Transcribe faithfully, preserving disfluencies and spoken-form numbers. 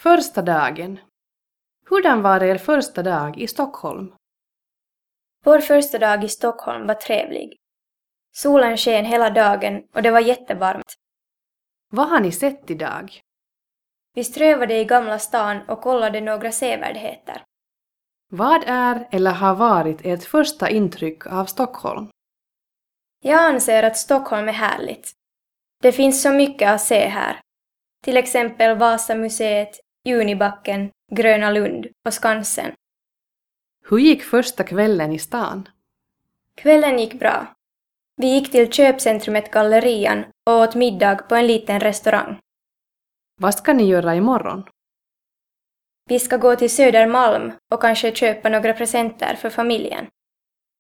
Första dagen. Hurdan var er första dag i Stockholm? Vår första dag i Stockholm var trevlig. Solen sken hela dagen och det var jättevarmt. Vad har ni sett idag? Vi strövade i Gamla stan och kollade några sevärdheter. Vad är eller har varit ert första intryck av Stockholm? Jag anser att Stockholm är härligt. Det finns så mycket att se här. Till exempel Vasamuseet, Junibacken, Gröna Lund och Skansen. Hur gick första kvällen i stan? Kvällen gick bra. Vi gick till köpcentrumet Gallerian och åt middag på en liten restaurang. Vad ska ni göra imorgon? Vi ska gå till Södermalm och kanske köpa några presenter för familjen.